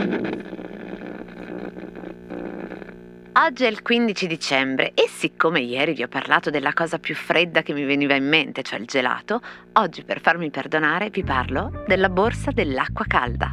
Oggi è il 15 dicembre e siccome ieri vi ho parlato della cosa più fredda che mi veniva in mente, cioè il gelato, oggi per farmi perdonare vi parlo della borsa dell'acqua calda.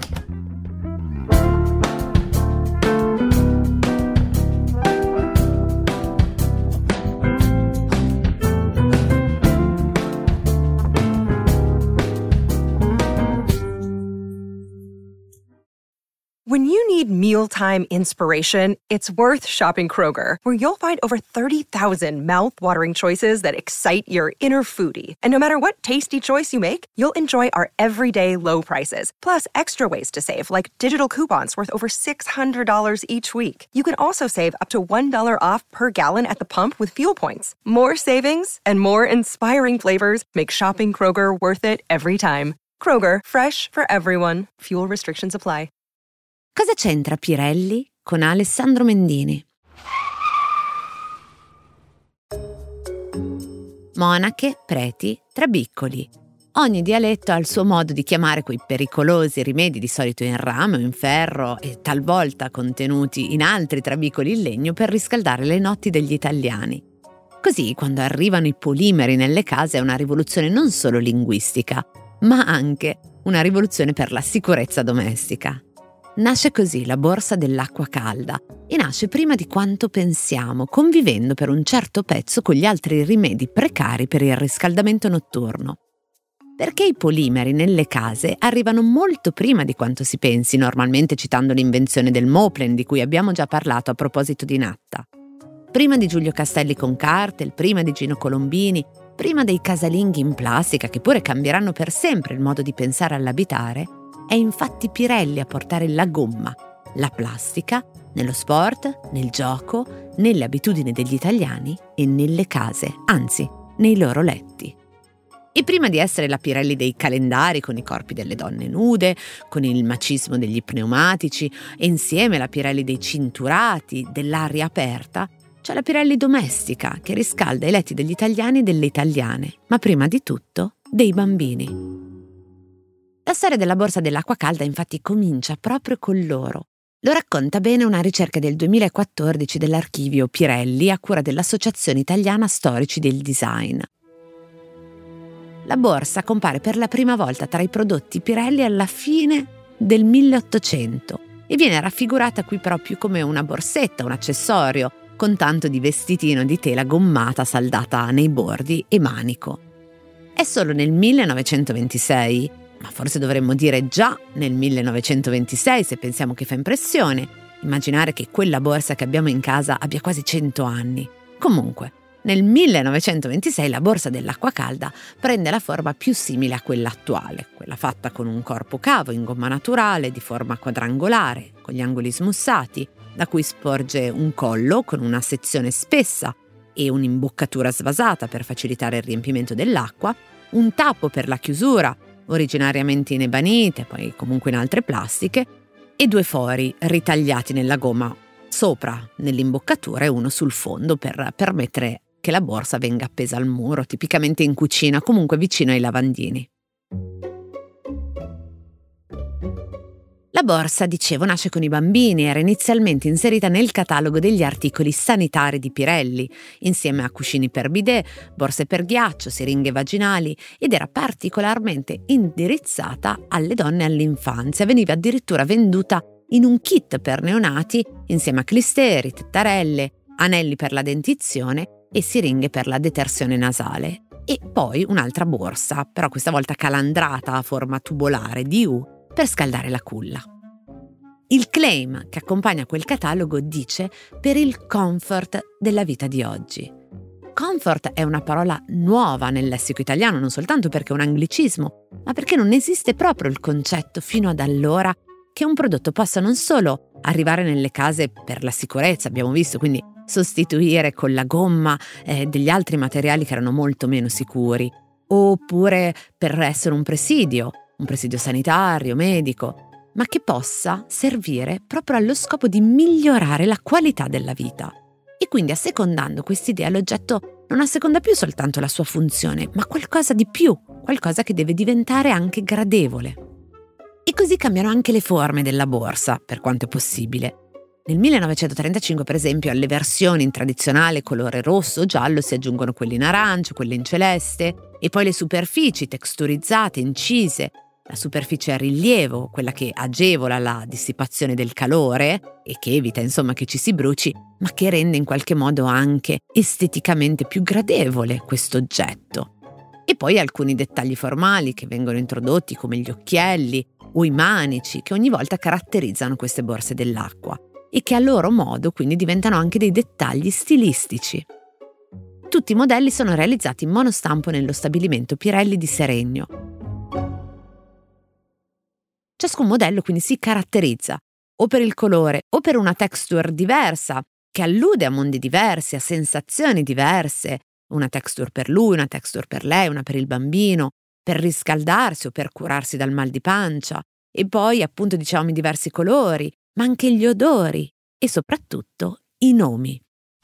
When you need mealtime inspiration, it's worth shopping Kroger, where you'll find over 30,000 mouth-watering choices that excite your inner foodie. And no matter what tasty choice you make, you'll enjoy our everyday low prices, plus extra ways to save, like digital coupons worth over $600 each week. You can also save up to $1 off per gallon at the pump with fuel points. More savings and more inspiring flavors make shopping Kroger worth it every time. Kroger, fresh for everyone. Fuel restrictions apply. Cosa c'entra Pirelli con Alessandro Mendini? Monache, preti, trabiccoli. Ogni dialetto ha il suo modo di chiamare quei pericolosi rimedi, di solito in rame o in ferro e talvolta contenuti in altri trabiccoli in legno per riscaldare le notti degli italiani. Così, quando arrivano i polimeri nelle case è una rivoluzione non solo linguistica, ma anche una rivoluzione per la sicurezza domestica. Nasce così la borsa dell'acqua calda e nasce prima di quanto pensiamo, convivendo per un certo pezzo con gli altri rimedi precari per il riscaldamento notturno. Perché i polimeri nelle case arrivano molto prima di quanto si pensi, normalmente citando l'invenzione del Moplen di cui abbiamo già parlato a proposito di Natta. Prima di Giulio Castelli con Cartel, prima di Gino Colombini, prima dei casalinghi in plastica che pure cambieranno per sempre il modo di pensare all'abitare, è infatti Pirelli a portare la gomma, la plastica, nello sport, nel gioco, nelle abitudini degli italiani e nelle case, anzi, nei loro letti. E prima di essere la Pirelli dei calendari con i corpi delle donne nude, con il macismo degli pneumatici e insieme la Pirelli dei cinturati, dell'aria aperta, c'è la Pirelli domestica che riscalda i letti degli italiani e delle italiane, ma prima di tutto dei bambini. La storia della borsa dell'acqua calda infatti comincia proprio con loro. Lo racconta bene una ricerca del 2014 dell'archivio Pirelli a cura dell'Associazione Italiana Storici del Design. La borsa compare per la prima volta tra i prodotti Pirelli alla fine del 1800 e viene raffigurata qui proprio come una borsetta, un accessorio, con tanto di vestitino di tela gommata saldata nei bordi e manico. È solo nel 1926, ma forse dovremmo dire già nel 1926 se pensiamo che fa impressione, immaginare che quella borsa che abbiamo in casa abbia quasi 100 anni. Comunque, nel 1926 la borsa dell'acqua calda prende la forma più simile a quella attuale, quella fatta con un corpo cavo in gomma naturale di forma quadrangolare, con gli angoli smussati, da cui sporge un collo con una sezione spessa e un'imboccatura svasata per facilitare il riempimento dell'acqua, un tappo per la chiusura, originariamente in ebanite, poi comunque in altre plastiche, e due fori ritagliati nella gomma sopra nell'imboccatura e uno sul fondo per permettere che la borsa venga appesa al muro, tipicamente in cucina, comunque vicino ai lavandini. La borsa, dicevo, nasce con i bambini, era inizialmente inserita nel catalogo degli articoli sanitari di Pirelli, insieme a cuscini per bidet, borse per ghiaccio, siringhe vaginali, ed era particolarmente indirizzata alle donne e all'infanzia. Veniva addirittura venduta in un kit per neonati, insieme a clisteri, tettarelle, anelli per la dentizione e siringhe per la detersione nasale. E poi un'altra borsa, però questa volta calandrata a forma tubolare di U, per scaldare la culla. Il claim che accompagna quel catalogo dice per il comfort della vita di oggi. Comfort è una parola nuova nel lessico italiano, non soltanto perché è un anglicismo, ma perché non esiste proprio il concetto fino ad allora che un prodotto possa non solo arrivare nelle case per la sicurezza, abbiamo visto, quindi sostituire con la gomma degli altri materiali che erano molto meno sicuri, oppure per essere un presidio sanitario, medico, ma che possa servire proprio allo scopo di migliorare la qualità della vita. E quindi, assecondando quest'idea, l'oggetto non asseconda più soltanto la sua funzione, ma qualcosa di più, qualcosa che deve diventare anche gradevole. E così cambiano anche le forme della borsa, per quanto è possibile. Nel 1935, per esempio, alle versioni in tradizionale colore rosso o giallo si aggiungono quelle in arancio, quelle in celeste, e poi le superfici texturizzate, incise, la superficie a rilievo, quella che agevola la dissipazione del calore e che evita, insomma, che ci si bruci, ma che rende in qualche modo anche esteticamente più gradevole questo oggetto. E poi alcuni dettagli formali che vengono introdotti, come gli occhielli o i manici, che ogni volta caratterizzano queste borse dell'acqua e che a loro modo quindi diventano anche dei dettagli stilistici. Tutti i modelli sono realizzati in monostampo nello stabilimento Pirelli di Seregno. Ciascun modello quindi si caratterizza o per il colore o per una texture diversa che allude a mondi diversi, a sensazioni diverse, una texture per lui, una texture per lei, una per il bambino, per riscaldarsi o per curarsi dal mal di pancia, e poi appunto diciamo i diversi colori, ma anche gli odori e soprattutto i nomi.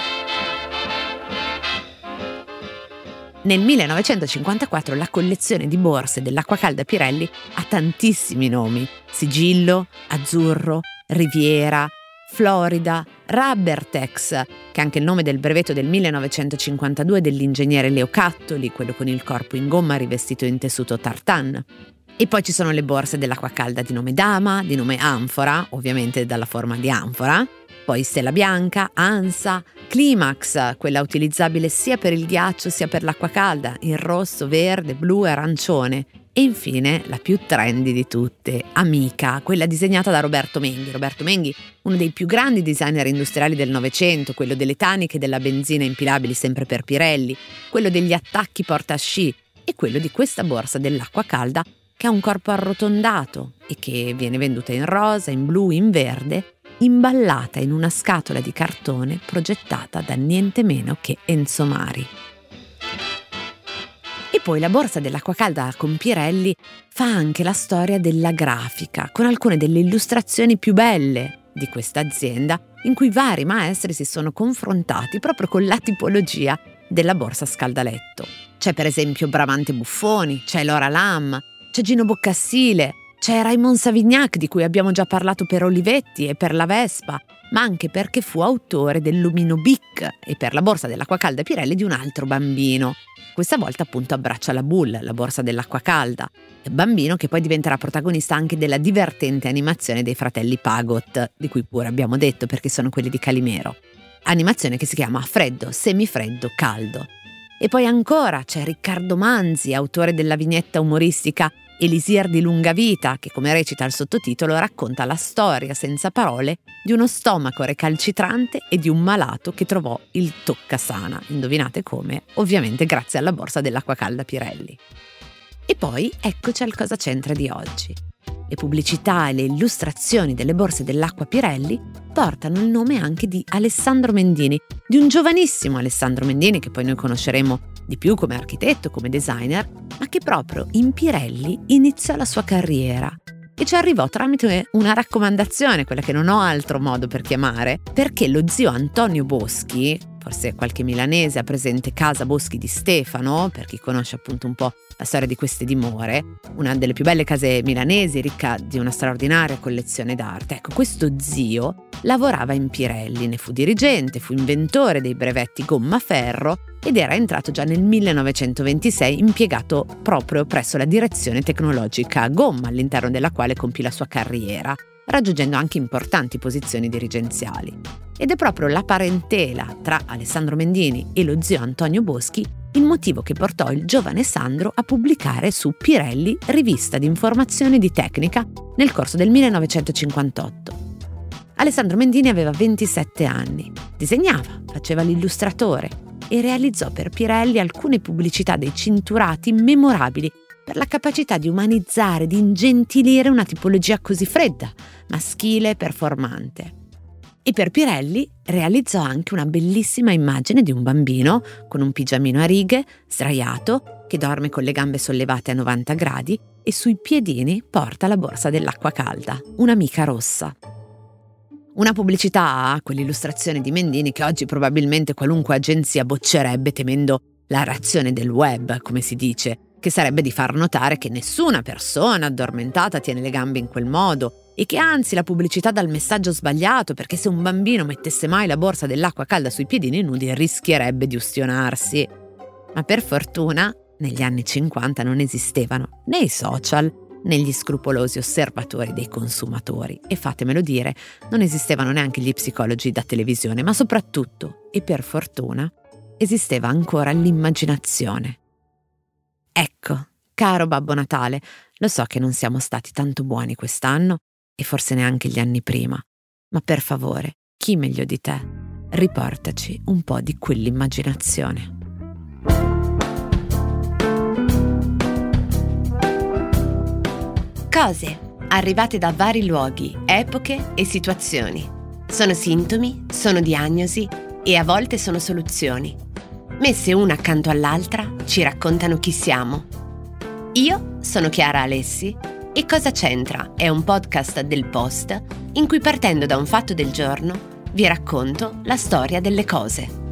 Nel 1954 la collezione di borse dell'acqua calda Pirelli ha tantissimi nomi: Sigillo, Azzurro, Riviera, Florida, Rubbertex, che è anche il nome del brevetto del 1952 dell'ingegnere Leo Cattoli, quello con il corpo in gomma rivestito in tessuto tartan. E poi ci sono le borse dell'acqua calda di nome Dama, di nome Anfora, ovviamente dalla forma di anfora, poi Stella Bianca, Ansa, Climax, quella utilizzabile sia per il ghiaccio sia per l'acqua calda, in rosso, verde, blu e arancione. E infine la più trendy di tutte, Amica, quella disegnata da Roberto Menghi. Roberto Menghi, uno dei più grandi designer industriali del Novecento, quello delle taniche e della benzina impilabili sempre per Pirelli, quello degli attacchi portasci e quello di questa borsa dell'acqua calda che ha un corpo arrotondato e che viene venduta in rosa, in blu, in verde, imballata in una scatola di cartone progettata da niente meno che Enzo Mari. E poi la borsa dell'acqua calda con Pirelli fa anche la storia della grafica, con alcune delle illustrazioni più belle di questa azienda, in cui vari maestri si sono confrontati proprio con la tipologia della borsa scaldaletto. C'è per esempio Bramante Buffoni, c'è Laura Lam, c'è Gino Boccassile, c'è Raymond Savignac, di cui abbiamo già parlato per Olivetti e per la Vespa, ma anche perché fu autore del Lumino Bic e per la borsa dell'acqua calda Pirelli di un altro bambino. Questa volta appunto abbraccia la Bull, la borsa dell'acqua calda, bambino che poi diventerà protagonista anche della divertente animazione dei fratelli Pagot, di cui pure abbiamo detto perché sono quelli di Calimero. Animazione che si chiama Freddo, Semifreddo, Caldo. E poi ancora c'è Riccardo Manzi, autore della vignetta umoristica Elisir di lunga vita, che come recita il sottotitolo racconta la storia senza parole di uno stomaco recalcitrante e di un malato che trovò il toccasana. Indovinate come? Ovviamente grazie alla borsa dell'acqua calda Pirelli. E poi eccoci al cosa c'entra di oggi. Le pubblicità e le illustrazioni delle borse dell'acqua Pirelli portano il nome anche di Alessandro Mendini, di un giovanissimo Alessandro Mendini che poi noi conosceremo di più come architetto, come designer, ma che proprio in Pirelli iniziò la sua carriera e ci arrivò tramite una raccomandazione, quella che non ho altro modo per chiamare, perché lo zio Antonio Boschi, forse qualche milanese ha presente Casa Boschi di Stefano, per chi conosce appunto un po' la storia di queste dimore, una delle più belle case milanesi, ricca di una straordinaria collezione d'arte. Ecco, questo zio lavorava in Pirelli, ne fu dirigente, fu inventore dei brevetti gomma-ferro ed era entrato già nel 1926 impiegato proprio presso la direzione tecnologica gomma, all'interno della quale compì la sua carriera, raggiungendo anche importanti posizioni dirigenziali. Ed è proprio la parentela tra Alessandro Mendini e lo zio Antonio Boschi il motivo che portò il giovane Sandro a pubblicare su Pirelli, rivista di informazione di tecnica, nel corso del 1958. Alessandro Mendini aveva 27 anni, disegnava, faceva l'illustratore e realizzò per Pirelli alcune pubblicità dei cinturati memorabili per la capacità di umanizzare, di ingentilire una tipologia così fredda, maschile e performante. E per Pirelli realizzò anche una bellissima immagine di un bambino con un pigiamino a righe, sdraiato, che dorme con le gambe sollevate a 90 gradi e sui piedini porta la borsa dell'acqua calda, un'amica rossa. Una pubblicità, quell'illustrazione di Mendini, che oggi probabilmente qualunque agenzia boccerebbe temendo la reazione del web, come si dice, che che sarebbe di far notare che nessuna persona addormentata tiene le gambe in quel modo e che anzi la pubblicità dà il messaggio sbagliato, perché se un bambino mettesse mai la borsa dell'acqua calda sui piedini nudi rischierebbe di ustionarsi. Ma per fortuna negli anni 50 non esistevano né i social né gli scrupolosi osservatori dei consumatori e, fatemelo dire, non esistevano neanche gli psicologi da televisione, ma soprattutto, e per fortuna, esisteva ancora l'immaginazione. Ecco, caro Babbo Natale, lo so che non siamo stati tanto buoni quest'anno e forse neanche gli anni prima, ma per favore, chi meglio di te, riportaci un po' di quell'immaginazione. Cose arrivate da vari luoghi, epoche e situazioni. Sono sintomi, sono diagnosi e a volte sono soluzioni. Messe una accanto all'altra ci raccontano chi siamo. Io sono Chiara Alessi e Cosa c'entra è un podcast del Post in cui, partendo da un fatto del giorno, vi racconto la storia delle cose.